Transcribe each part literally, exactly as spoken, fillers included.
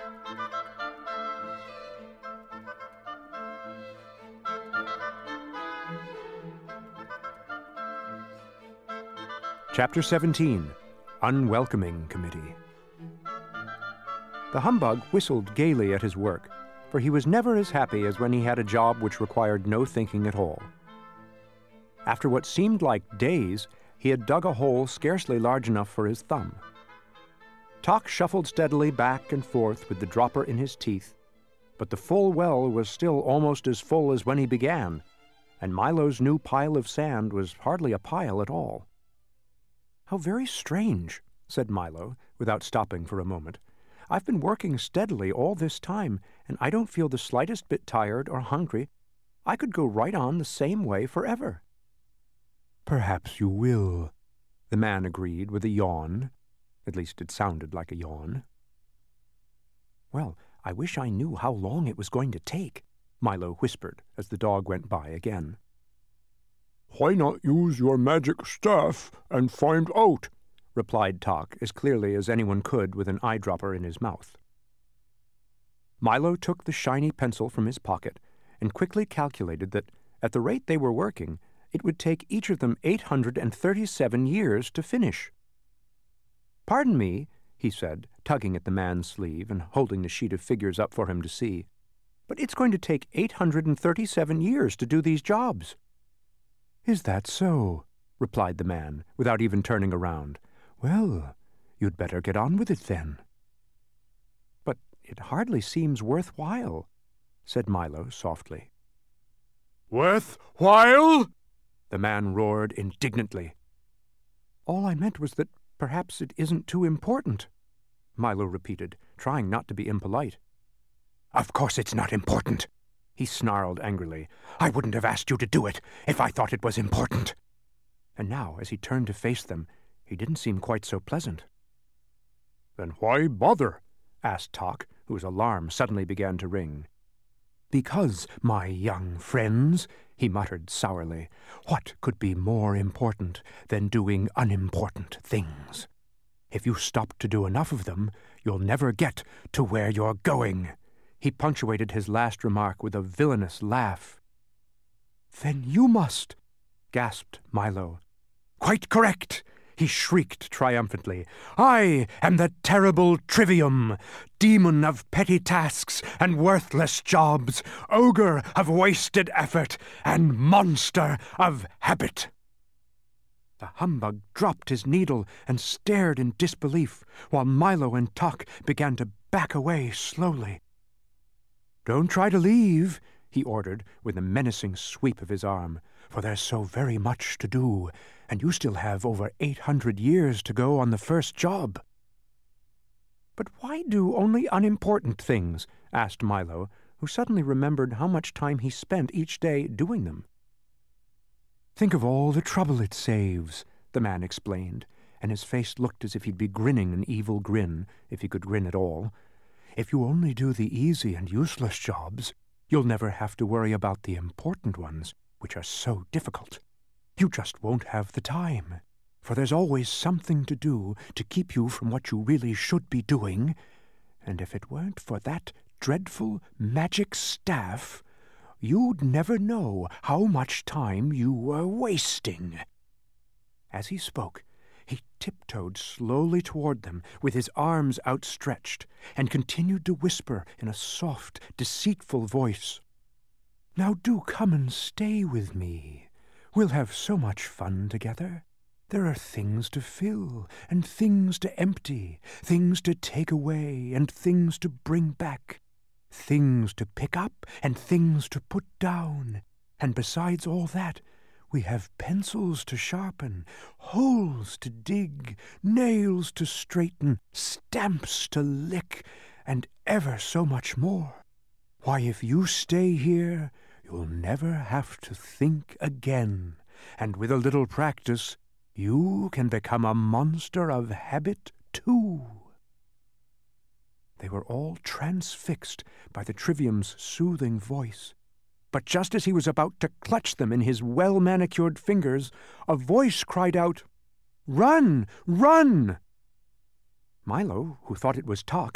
Chapter seventeen, Unwelcoming Committee. The humbug whistled gaily at his work, for he was never as happy as when he had a job which required no thinking at all. After what seemed like days, he had dug a hole scarcely large enough for his thumb. Tock shuffled steadily back and forth with the dropper in his teeth, but the full well was still almost as full as when he began, and Milo's new pile of sand was hardly a pile at all. "How very strange," said Milo, without stopping for a moment. "I've been working steadily all this time, and I don't feel the slightest bit tired or hungry. I could go right on the same way forever." "Perhaps you will," the man agreed with a yawn. At least it sounded like a yawn. "Well, I wish I knew how long it was going to take," Milo whispered as the dog went by again. "Why not use your magic staff and find out?" replied Tock as clearly as anyone could with an eyedropper in his mouth. Milo took the shiny pencil from his pocket and quickly calculated that, at the rate they were working, it would take each of them eight hundred and thirty-seven years to finish. "Pardon me," he said, tugging at the man's sleeve and holding the sheet of figures up for him to see, "but it's going to take eight hundred and thirty-seven years to do these jobs." "Is that so?" replied the man, without even turning around. "Well, you'd better get on with it then." "But it hardly seems worthwhile," said Milo softly. "Worthwhile?" the man roared indignantly. "All I meant was that perhaps it isn't too important," Milo repeated, trying not to be impolite. "Of course it's not important," he snarled angrily. "I wouldn't have asked you to do it if I thought it was important." And now, as he turned to face them, he didn't seem quite so pleasant. "Then why bother?" asked Tock, whose alarm suddenly began to ring. "Because, my young friends," he muttered sourly, "what could be more important than doing unimportant things? If you stop to do enough of them, you'll never get to where you're going." He punctuated his last remark with a villainous laugh. "Then you must," gasped Milo. "Quite correct," he shrieked triumphantly. "I am the terrible Trivium, demon of petty tasks and worthless jobs, ogre of wasted effort, and monster of habit." The humbug dropped his needle and stared in disbelief, while Milo and Tock began to back away slowly. "Don't try to leave," he ordered, with a menacing sweep of his arm, "for there's so very much to do, and you still have over eight hundred years to go on the first job." "But why do only unimportant things?" asked Milo, who suddenly remembered how much time he spent each day doing them. "Think of all the trouble it saves," the man explained, and his face looked as if he'd be grinning an evil grin, if he could grin at all. "If you only do the easy and useless jobs, you'll never have to worry about the important ones, which are so difficult. You just won't have the time, for there's always something to do to keep you from what you really should be doing, and if it weren't for that dreadful magic staff, you'd never know how much time you were wasting." As he spoke, he tiptoed slowly toward them with his arms outstretched and continued to whisper in a soft, deceitful voice, "Now do come and stay with me. We'll have so much fun together. There are things to fill and things to empty, things to take away and things to bring back, things to pick up and things to put down. And besides all that, we have pencils to sharpen, holes to dig, nails to straighten, stamps to lick, and ever so much more. Why, if you stay here, you'll never have to think again, and with a little practice, you can become a monster of habit, too." They were all transfixed by the Trivium's soothing voice. But just as he was about to clutch them in his well-manicured fingers, a voice cried out, "Run! Run!" Milo, who thought it was Tock,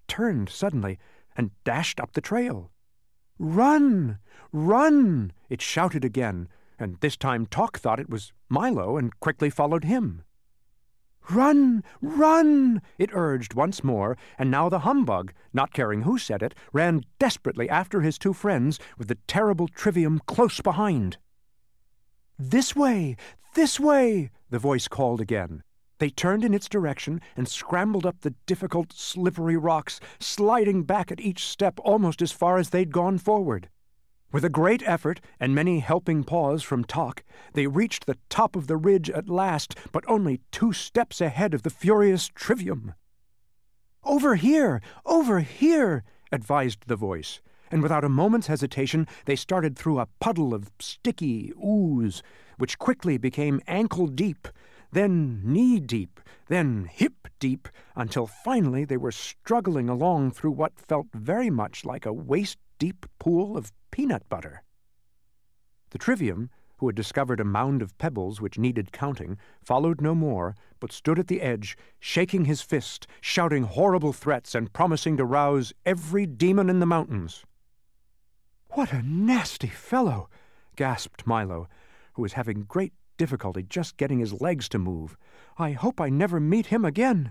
turned suddenly and dashed up the trail. "Run! Run!" it shouted again, and this time Tock thought it was Milo and quickly followed him. "Run! Run!" it urged once more, and now the humbug, not caring who said it, ran desperately after his two friends with the terrible Trivium close behind. "This way! This way!" the voice called again. They turned in its direction and scrambled up the difficult, slippery rocks, sliding back at each step almost as far as they'd gone forward. With a great effort and many helping paws from Tock, they reached the top of the ridge at last, but only two steps ahead of the furious Trivium. "Over here! Over here!" advised the voice, and without a moment's hesitation they started through a puddle of sticky ooze, which quickly became ankle-deep, then knee-deep, then hip-deep, until finally they were struggling along through what felt very much like a waist-deep pool of peanut butter. The Trivium, who had discovered a mound of pebbles which needed counting, followed no more, but stood at the edge, shaking his fist, shouting horrible threats, and promising to rouse every demon in the mountains. "What a nasty fellow!" gasped Milo, who was having great difficulty just getting his legs to move. "I hope I never meet him again."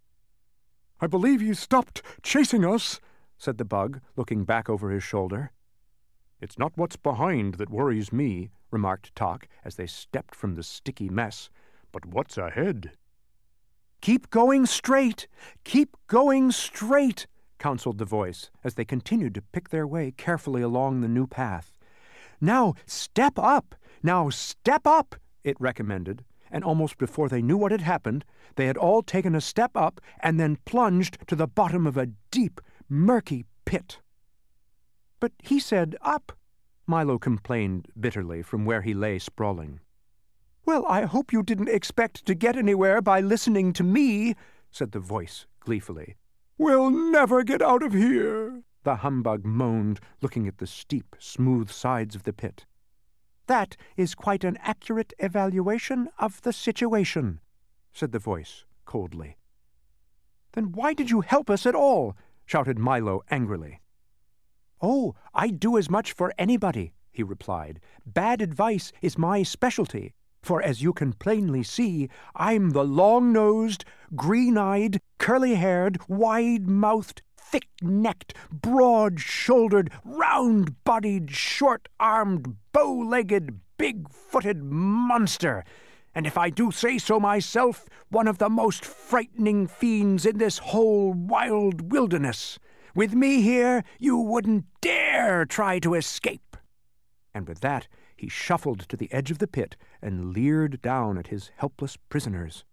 "I believe he stopped chasing us," said the bug, looking back over his shoulder. "It's not what's behind that worries me," remarked Tock as they stepped from the sticky mess, "but what's ahead." "Keep going straight! Keep going straight!" counseled the voice as they continued to pick their way carefully along the new path. "Now step up! Now step up!" it recommended, and almost before they knew what had happened, they had all taken a step up and then plunged to the bottom of a deep, murky pit. "But he said up," Milo complained bitterly from where he lay sprawling. "Well, I hope you didn't expect to get anywhere by listening to me," said the voice gleefully. "We'll never get out of here," the humbug moaned, looking at the steep, smooth sides of the pit. "That is quite an accurate evaluation of the situation," said the voice coldly. "Then why did you help us at all?" shouted Milo angrily. "Oh, I'd do as much for anybody," he replied. "Bad advice is my specialty, for as you can plainly see, I'm the long-nosed, green-eyed, curly-haired, wide-mouthed, thick-necked, broad-shouldered, round-bodied, short-armed, bow-legged, big-footed monster, and if I do say so myself, one of the most frightening fiends in this whole wild wilderness. With me here, you wouldn't dare try to escape." And with that, he shuffled to the edge of the pit and leered down at his helpless prisoners.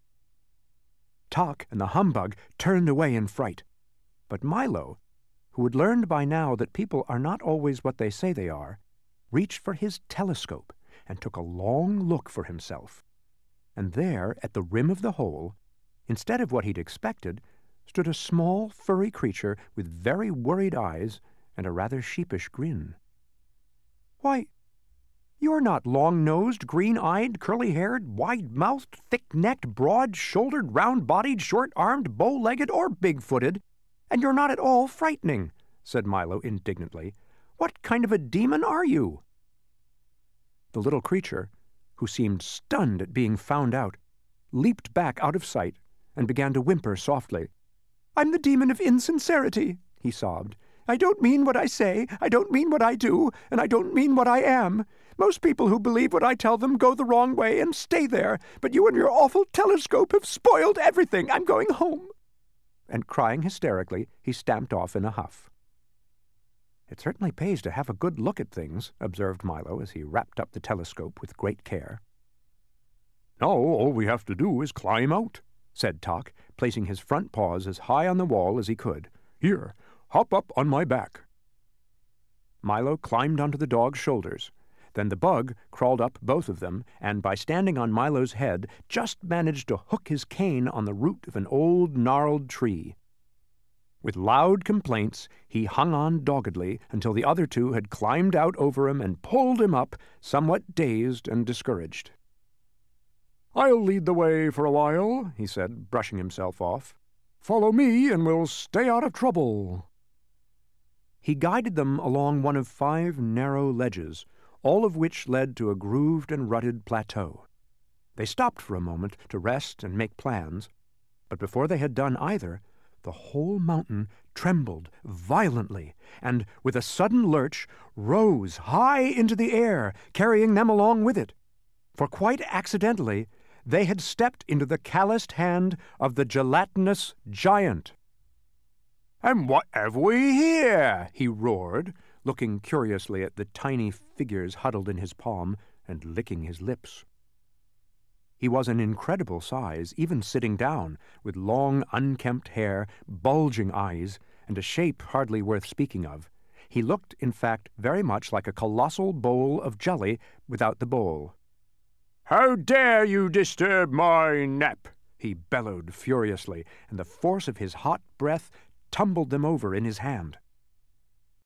Tock and the humbug turned away in fright, but Milo, who had learned by now that people are not always what they say they are, reached for his telescope and took a long look for himself. And there, at the rim of the hole, instead of what he'd expected, stood a small, furry creature with very worried eyes and a rather sheepish grin. "Why, you're not long-nosed, green-eyed, curly-haired, wide-mouthed, thick-necked, broad-shouldered, round-bodied, short-armed, bow-legged, or big-footed, and you're not at all frightening," said Milo indignantly. "What kind of a demon are you?" The little creature, who seemed stunned at being found out, leaped back out of sight and began to whimper softly. "I'm the demon of insincerity," he sobbed. "I don't mean what I say, I don't mean what I do, and I don't mean what I am. Most people who believe what I tell them go the wrong way and stay there, but you and your awful telescope have spoiled everything. I'm going home." And crying hysterically, he stamped off in a huff. "It certainly pays to have a good look at things," observed Milo as he wrapped up the telescope with great care. "Now all we have to do is climb out," said Tock, placing his front paws as high on the wall as he could. "Here, hop up on my back." Milo climbed onto the dog's shoulders. Then the bug crawled up both of them, and by standing on Milo's head, just managed to hook his cane on the root of an old gnarled tree. With loud complaints, he hung on doggedly until the other two had climbed out over him and pulled him up, somewhat dazed and discouraged. "I'll lead the way for a while," he said, brushing himself off. Follow me, and we'll stay out of trouble." He guided them along one of five narrow ledges, all of which led to a grooved and rutted plateau. They stopped for a moment to rest and make plans, but before they had done either, the whole mountain trembled violently, and, with a sudden lurch, rose high into the air, carrying them along with it. For quite accidentally, they had stepped into the calloused hand of the gelatinous giant. "And what have we here?" he roared, looking curiously at the tiny figures huddled in his palm and licking his lips. He was an incredible size, even sitting down, with long, unkempt hair, bulging eyes, and a shape hardly worth speaking of. He looked, in fact, very much like a colossal bowl of jelly without the bowl. "How dare you disturb my nap?" he bellowed furiously, and the force of his hot breath tumbled them over in his hand.